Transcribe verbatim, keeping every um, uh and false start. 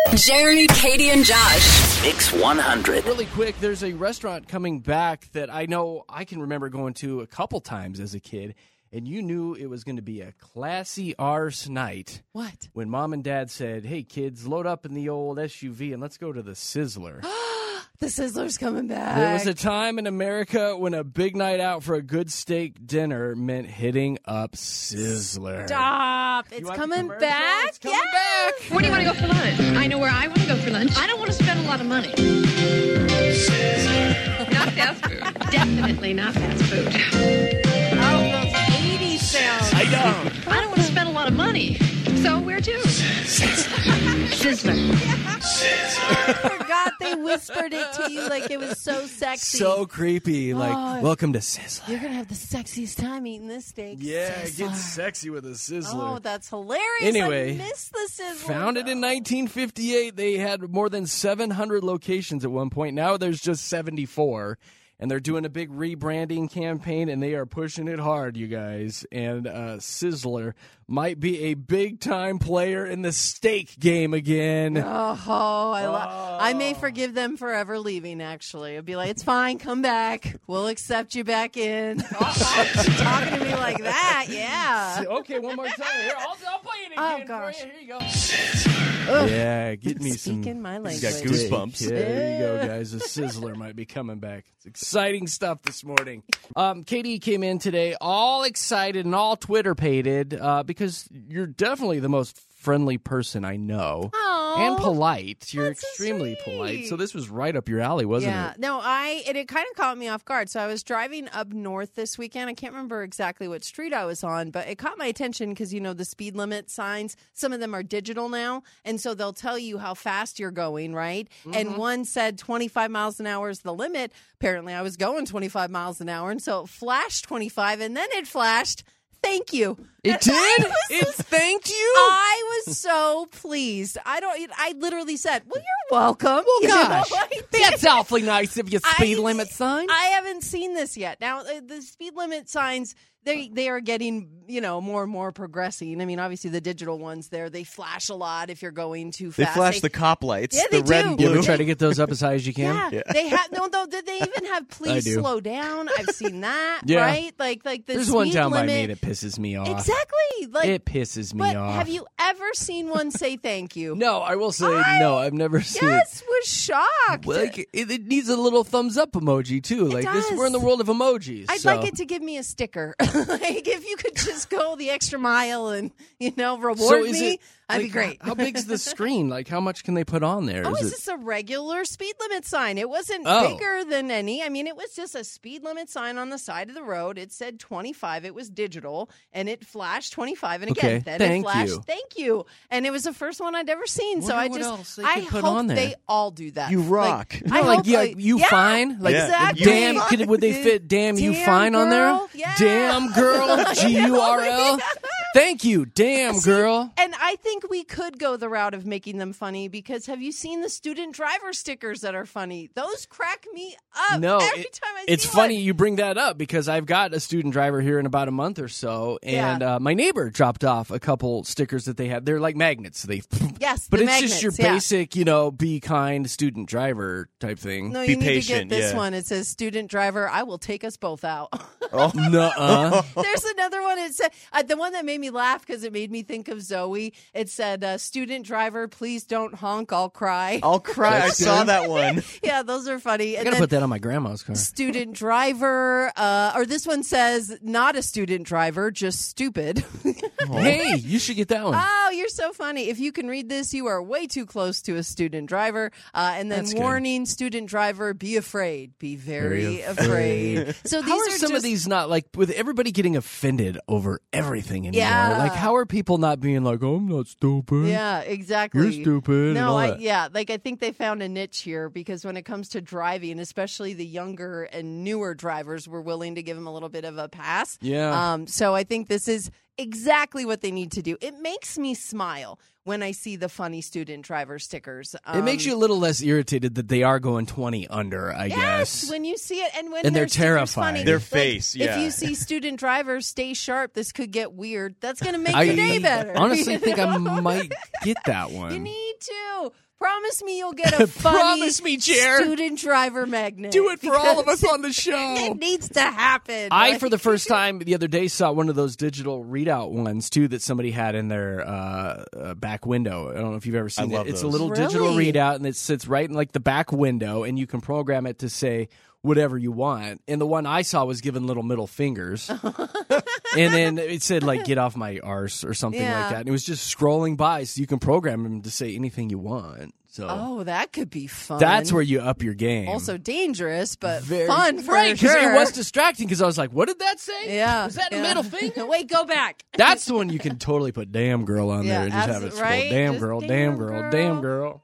Jeremy, Katie, and Josh. Mix one hundred. Really quick, there's a restaurant coming back that I know I can remember going to a couple times as a kid, and you knew it was going to be a classy arse night. What? When mom and dad said, hey, kids, load up in the old S U V and let's go to the Sizzler. The Sizzler's coming back. There was a time in America when a big night out for a good steak dinner meant hitting up Sizzler. Stop. It's coming back. It's coming yeah. back. Where do you want to go for lunch? I know where I want to go for lunch. I don't want to spend a lot of money. Not fast food. Definitely not fast food. Oh, those eighties sounds. I don't. I don't want to spend a lot of money. So where to? Sizzler. I forgot they whispered it to you like it was so sexy. So creepy. Like, Oh. welcome to Sizzler. You're going to have the sexiest time eating this steak. Yeah, Sizzler. get sexy with a Sizzler. Oh, that's hilarious. Anyway, I miss the Sizzler. Founded in nineteen fifty-eight, they had more than seven hundred locations at one point. Now there's just seventy-four. And they're doing a big rebranding campaign, and they are pushing it hard, you guys. And uh, Sizzler might be a big-time player in the steak game again. Oh, I, lo- I may forgive them for ever leaving, actually. I'd be like, it's fine, come back. We'll accept you back in. Oh, she's talking to me like that, yeah. Okay, one more time. Here, I'll, I'll play it Oh, again gosh. for you. Here you go. Ugh. Yeah, get me some. Speaking my language. got goosebumps. Yeah, there you go, guys. The Sizzler might be coming back. It's exciting stuff this morning. Um, Katie came in today all excited and all Twitter-pated uh, because you're definitely the most friendly person I know. Aw, and polite. You're that's so extremely sweet. polite. So this was right up your alley, wasn't yeah. it? No, I and it kind of caught me off guard. So I was driving up north this weekend. I can't remember exactly what street I was on, but it caught my attention because, you know, the speed limit signs, some of them are digital now. And so they'll tell you how fast you're going, right? Mm-hmm. And one said twenty-five miles an hour is the limit. Apparently I was going twenty-five miles an hour. And so it flashed twenty-five and then it flashed, thank you. It And did? I was It so- thanked you? I was so pleased. I don't. I literally said, "Well, you're welcome." Well, You know, gosh, I did. that's awfully nice of you, speed I- limit sign. I haven't seen this yet. Now, uh, the speed limit signs, they they are getting, you know, more and more progressing. I mean, obviously the digital ones there, they flash a lot if you're going too They fast. flash the cop lights, Yeah, the they red do. and You blue. ever try to get those up as high as you can? Yeah, Yeah. they have no. Though did they even have please do. slow down? I've seen that. Yeah. Right, like like the There's speed one time limit. I made it pisses me off. Exactly. Like, It pisses me but off. have you ever seen one say thank you? No, I will say I- no. I've never seen Yes, was shocked. it. Like it, it needs a little thumbs up emoji too. Like this, does. we're in the world of emojis. I'd so. like it to give me a sticker. Like if you could just go the extra mile and, you know, reward So is me, it, that'd like, be great. How big's the screen? Like how much can they put on there? Oh, Is is it- this a regular speed limit sign? It wasn't Oh. bigger than any. I mean, it was just a speed limit sign on the side of the road. It said twenty-five. It was digital, and it flashed twenty-five. And again, Okay, then thank it flashed, you. thank you. And it was the first one I'd ever seen. so Wonder I what just, else they I could put hope on there. they all do that. You Like, rock. I No, like hope yeah, they- you yeah, fine? Like Yeah. Exactly. damn, could, would they fit damn you Damn fine on there? girl, yeah. Damn girl, G U R L. Thank you, damn See, girl. And I think we could go the route of making them funny because have you seen the student driver stickers that are funny? Those crack me up No, every it- time I see it's funny one. you bring that up because I've got a student driver here in about a month or so, and Yeah. uh, my neighbor dropped off a couple stickers that they have. They're like magnets. They, Yes, but the it's just your magnets, yeah. basic, you know, be kind student driver type thing. No, Be you need patient, to get this yeah. one. It says student driver. I will take us both out. Nuh-uh. There's another one. It said uh, the one that made me laugh because it made me think of Zoe. It said, uh, "Student driver, please don't honk. I'll cry." I'll cry. I That's saw good. that one. Yeah, those are funny. I And gotta then put that on my grandma's car. student driver, uh, or this one says, "Not a student driver, just stupid." Hey, you should get that one. Oh, you're so funny. If you can read this, you are way too close to a student driver. Uh, and then That's good. warning, student driver, be afraid. Be very, Very afraid. afraid. So these How are are some just, of these not like with everybody getting offended over everything anymore? Yeah. Like, how are people not being like, "Oh, I'm not stupid"? Yeah, exactly. You're stupid. and No, all I, that. yeah, like I think they found a niche here because when it comes to driving, especially the younger and newer drivers, were willing to give them a little bit of a pass. Yeah. Um. So I think this is exactly what they need to do. It makes me smile when I see the funny student driver stickers. Um, It makes you a little less irritated that they are going twenty under, I Yes, guess. when you see it, and when And they're their stickers terrifying. funny. Their Like, face, yeah. If you see student drivers, stay sharp. This could get weird. That's going to make I your day better. honestly you think I know? might get that one. You need to. Promise me you'll get a funny Promise me, Jer. student driver magnet. Do it for all of because us on the show. It needs to happen. I, Like- for the first time the other day, saw one of those digital readout ones, too, that somebody had in their uh, uh, back window. I don't know if you've ever seen I love it. It's a those. little digital Really? readout, and it sits right in like the back window, and you can program it to say whatever you want. And the one I saw was giving little middle fingers. And then it said, like, get off my arse or something Yeah. like that. And it was just scrolling by, so you can program them to say anything you want. So Oh, that could be fun. that's where you up your game. Also dangerous, but Very- fun for right, because sure. it was distracting because I was like, what did that say? Yeah. Was that a yeah. middle finger? Wait, go back. That's the one you can totally put damn girl on Yeah, there and just have abso- it scroll. right? Damn Just girl, damn damn girl, girl. damn girl.